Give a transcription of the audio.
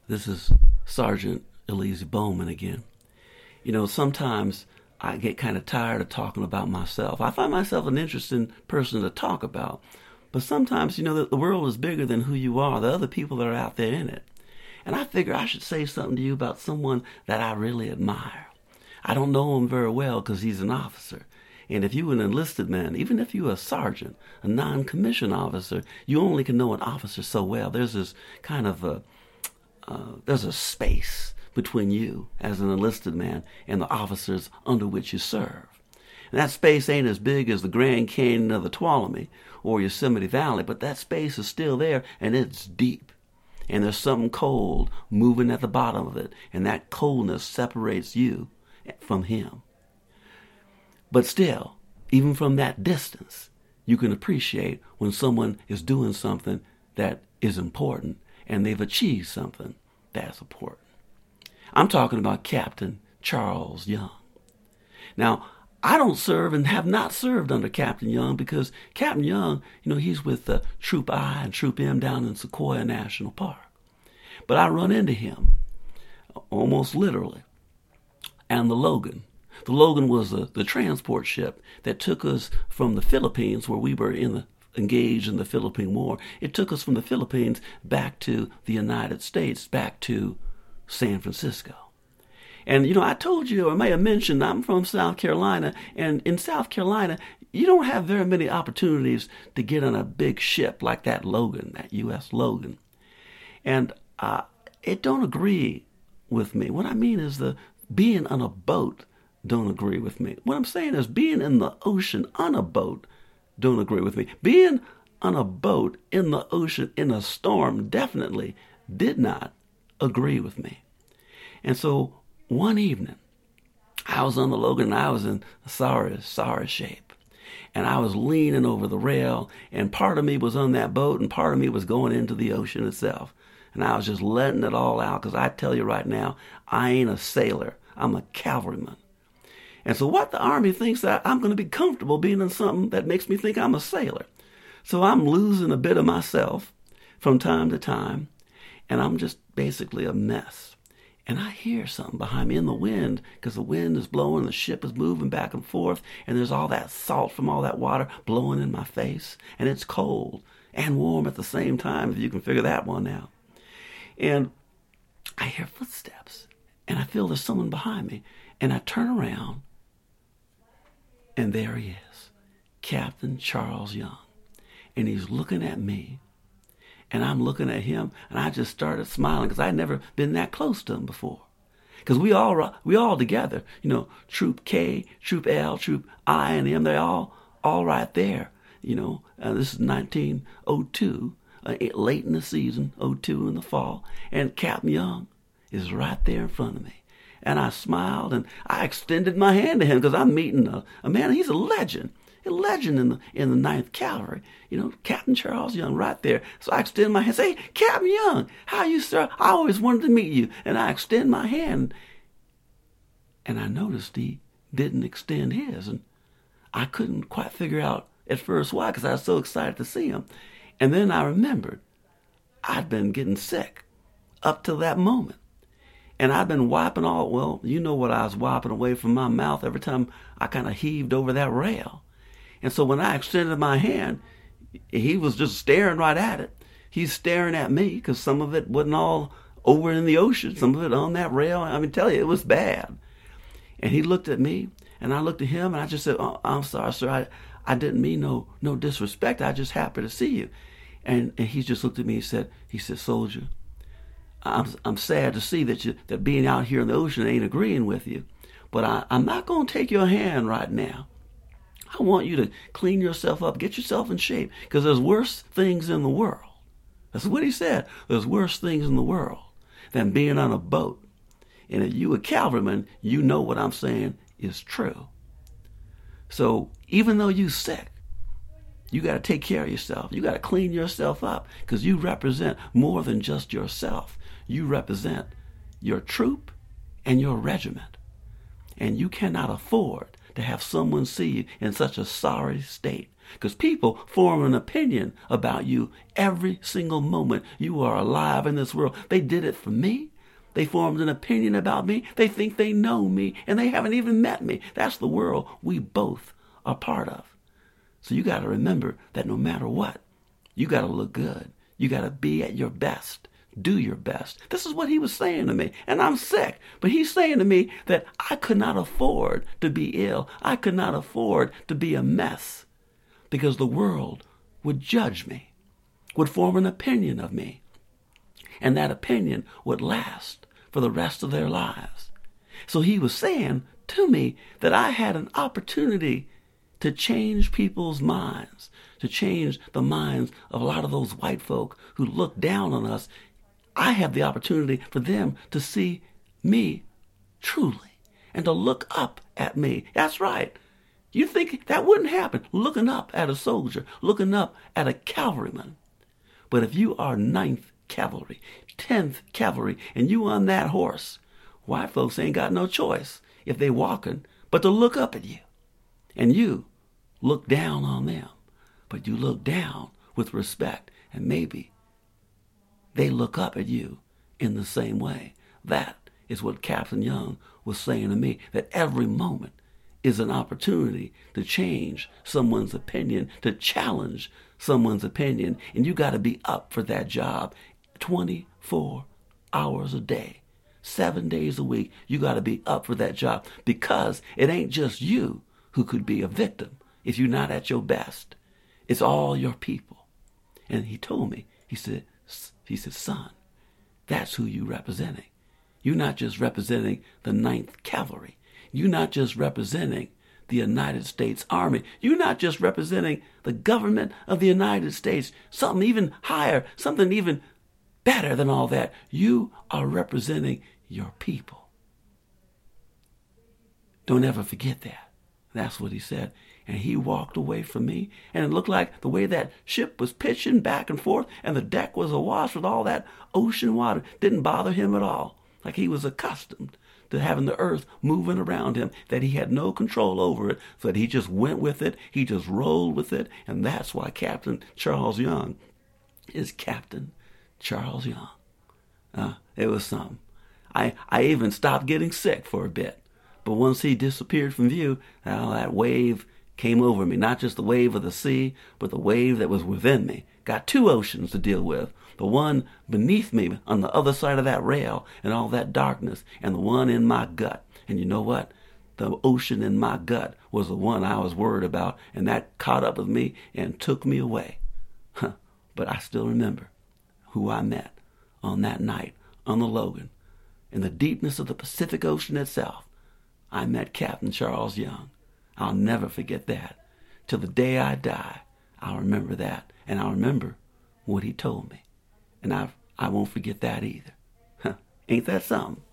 This is Sergeant Elise Bowman again. Sometimes I get kind of tired of talking about myself. I find myself an interesting person to talk about. But sometimes, the world is bigger than who you are, the other people that are out there in it. And I figure I should say something to you about someone that I really admire. I don't know him very well because he's an officer. And if you're an enlisted man, even if you're a sergeant, a non-commissioned officer, you only can know an officer so well. There's this kind of there's a space between you as an enlisted man and the officers under which you serve. And that space ain't as big as the Grand Canyon of the Tuolumne or Yosemite Valley, but that space is still there, and it's deep. And there's something cold moving at the bottom of it, and that coldness separates you from him. But still, even from that distance, you can appreciate when someone is doing something that is important and they've achieved something that's important. I'm talking about Captain Charles Young. Now, I don't serve and have not served under Captain Young because Captain Young, he's with Troop I and Troop M down in Sequoia National Park. But I run into him almost literally. And the Logan. The Logan was the transport ship that took us from the Philippines, where we were engaged in the Philippine War. It took us from the Philippines back to the United States, back to San Francisco. And, I told you, or I may have mentioned, I'm from South Carolina. And in South Carolina, you don't have very many opportunities to get on a big ship like that Logan, that U.S. Logan. And it don't agree with me. What I mean is being on a boat don't agree with me. What I'm saying is being in the ocean on a boat don't agree with me. Being on a boat in the ocean in a storm definitely did not agree with me. And so one evening, I was on the Logan and I was in sorry shape. And I was leaning over the rail, and part of me was on that boat and part of me was going into the ocean itself. And I was just letting it all out because I tell you right now, I ain't a sailor. I'm a cavalryman. And so what the Army thinks that I'm going to be comfortable being in something that makes me think I'm a sailor. So I'm losing a bit of myself from time to time, and I'm just basically a mess. And I hear something behind me in the wind because the wind is blowing, the ship is moving back and forth, and there's all that salt from all that water blowing in my face, and it's cold and warm at the same time, if you can figure that one out. And I hear footsteps, and I feel there's someone behind me, and I turn around, and there he is, Captain Charles Young. And he's looking at me, and I'm looking at him, and I just started smiling because I'd never been that close to him before. Because we all together, Troop K, Troop L, Troop I, and M, they're all right there. This is 1902, late in the season, 02 in the fall, and Captain Young is right there in front of me. And I smiled, and I extended my hand to him because I'm meeting a man. He's a legend in the 9th Cavalry. Captain Charles Young right there. So I extend my hand, say, "Hey, Captain Young, how are you, sir? I always wanted to meet you." And I extend my hand, and I noticed he didn't extend his. And I couldn't quite figure out at first why, because I was so excited to see him. And then I remembered I'd been getting sick up to that moment. And I'd been wiping what I was wiping away from my mouth every time I kind of heaved over that rail. And so when I extended my hand, he was just staring right at it. He's staring at me because some of it wasn't all over in the ocean, some of it on that rail. I mean, tell you, it was bad. And he looked at me, and I looked at him, and I just said, "Oh, I'm sorry, sir. I didn't mean no disrespect. I just happy to see you." And he just looked at me. He said, "Soldier, I'm sad to see that being out here in the ocean ain't agreeing with you, but I'm not going to take your hand right now. I want you to clean yourself up, get yourself in shape, because there's worse things in the world." That's what he said. There's worse things in the world than being on a boat. And if you a cavalryman, you know what I'm saying is true. So even though you sick, you got to take care of yourself. You got to clean yourself up because you represent more than just yourself. You represent your troop and your regiment. And you cannot afford to have someone see you in such a sorry state. Because people form an opinion about you every single moment you are alive in this world. They did it for me. They formed an opinion about me. They think they know me, and they haven't even met me. That's the world we both are part of. So you got to remember that no matter what, you got to look good. You got to be at your best. Do your best. This is what he was saying to me. And I'm sick. But he's saying to me that I could not afford to be ill. I could not afford to be a mess. Because the world would judge me, would form an opinion of me. And that opinion would last for the rest of their lives. So he was saying to me that I had an opportunity to change people's minds, to change the minds of a lot of those white folk who look down on us. I have the opportunity for them to see me truly and to look up at me. That's right. You think that wouldn't happen, looking up at a soldier, looking up at a cavalryman. But if you are 9th Cavalry, 10th Cavalry, and you on that horse, white folks ain't got no choice if they walking but to look up at you. And you look down on them, but you look down with respect, and maybe they look up at you in the same way. That is what Captain Young was saying to me, that every moment is an opportunity to change someone's opinion, to challenge someone's opinion, and you got to be up for that job 24 hours a day, 7 days a week. You got to be up for that job, because it ain't just you who could be a victim if you're not at your best. It's all your people. And he told me, he said, son, that's who you representing. You're not just representing the 9th Cavalry. You're not just representing the United States Army. You're not just representing the government of the United States. Something even higher, something even better than all that. You are representing your people. Don't ever forget that. That's what he said. And he walked away from me, and it looked like the way that ship was pitching back and forth, and the deck was awash with all that ocean water, didn't bother him at all. Like he was accustomed to having the earth moving around him, that he had no control over it, so that he just went with it, he just rolled with it, and that's why Captain Charles Young is Captain Charles Young. It was something. I even stopped getting sick for a bit, but once he disappeared from view, that wave came over me, not just the wave of the sea, but the wave that was within me. Got 2 oceans to deal with. The one beneath me on the other side of that rail and all that darkness, and the one in my gut. And you know what? The ocean in my gut was the one I was worried about, and that caught up with me and took me away. But I still remember who I met on that night on the Logan. In the deepness of the Pacific Ocean itself, I met Captain Charles Young. I'll never forget that. Till the day I die, I'll remember that. And I'll remember what he told me. And I won't forget that either. Ain't that something?